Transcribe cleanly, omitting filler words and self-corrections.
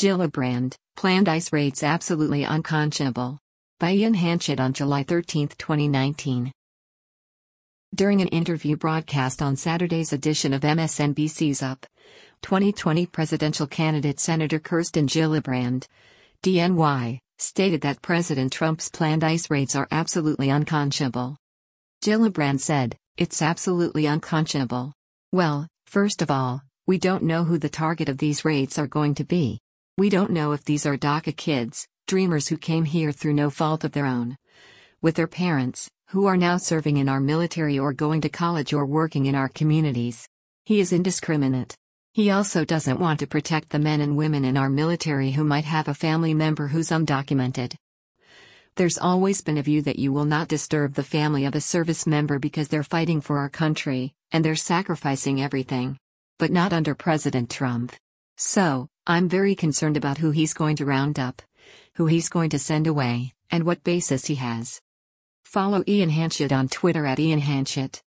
Gillibrand, planned ICE raids absolutely unconscionable. By Ian Hanchett on July 13, 2019. During an interview broadcast on Saturday's edition of MSNBC's Up 2020, presidential candidate Senator Kirsten Gillibrand, DNY, stated that President Trump's planned ICE raids are absolutely unconscionable. Gillibrand said, "It's absolutely unconscionable. Well, first of all, we don't know who the target of these raids are going to be. We don't know if these are DACA kids, dreamers who came here through no fault of their own, with their parents, who are now serving in our military or going to college or working in our communities. He is indiscriminate. He also doesn't want to protect the men and women in our military who might have a family member who's undocumented. There's always been a view that you will not disturb the family of a service member because they're fighting for our country, and they're sacrificing everything. But not under President Trump. So, I'm very concerned about who he's going to round up, who he's going to send away, and what basis he has." Follow Ian Hanchett on Twitter @IanHanchett.